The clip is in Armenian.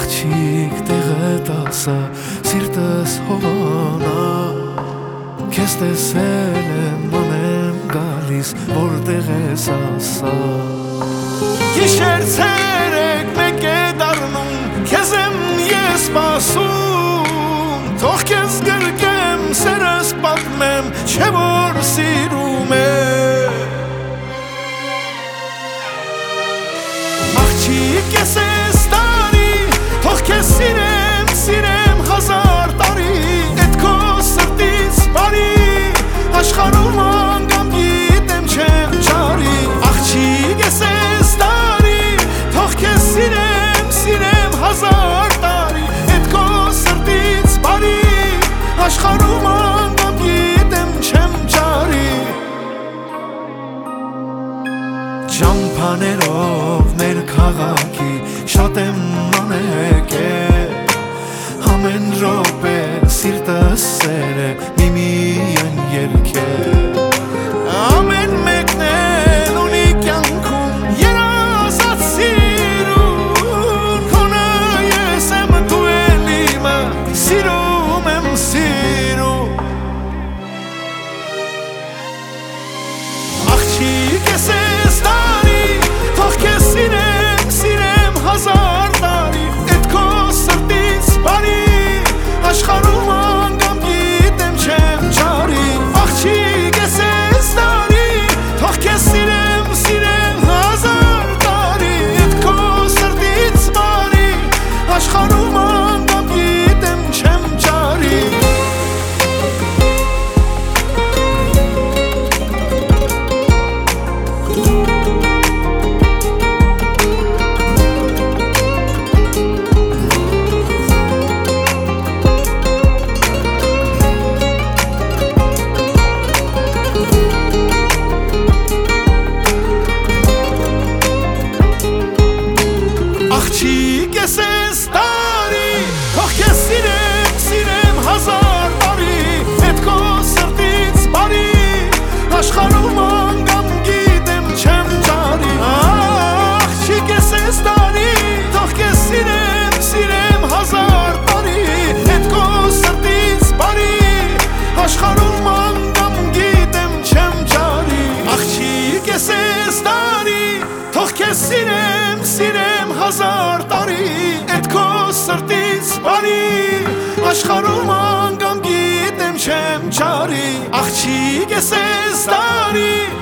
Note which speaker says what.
Speaker 1: աղջիկ տեղը տասա սիրտս հովանա Քեզ տեսել եմ անեմ գալիս որտեղ ես ասա Գիշեր ցերեկ մեկ է դառնում քեզ եմ ես սպասում Թող քեզ գրկեմ սերս պատմեմ չէ որ սիրում եմ Աղջիկ ես ես տարի թող քեզ սիրեմ հազար տարի Էդ քո սրտից բարի աշխարհում անգամ գիտեմ չեմ չարի Աղջիկ ես ես տարի թող քեզ սիրեմ հազար տարի Էդ քո սրտից բարի աշխարհում անգամ գիտեմ չեմ չարի Ճամփաներով մեր քաղաքի շատ եմ անեկել Ամեն րոպե սիրտս սեր է միմիայն երգել Ամեն մեկն էլ ունի կյանքում երազած սիրուն Քոնը ես եմ դու էլ իմը սիրում եմ սիրում Աղջիկ ես ես տարի թող քեզ սիրեմ հազար տարի Էդ քո սրտից բարի աշխարհում անգամ գիտեմ չեմ չարի Աղջիկ ես ես տարի թող քեզ սիրեմ հազար տարի Էդ քո սրտից բարի աշխարհում անգամ գիտեմ չեմ չարի Աղջիկ ես ես տարի թող քեզ սիրեմ հազար տարի Էդ քո սրտից բարի աշխարհում անգամ գիտեմ չեմ չարի Աղջիկ ես ես տարի թող քեզ սիրեմ հազար տարի Էդ քո սրտից բարի աշխարհում անգամ գիտեմ չեմ չարի Աղջիկ ես ես տարի թող քեզ սիրեմ հազար տարի Էդ քո սրտից բարի աշխարհում անգամ գիտեմ չեմ չարի Աղջիկ ես ես տարի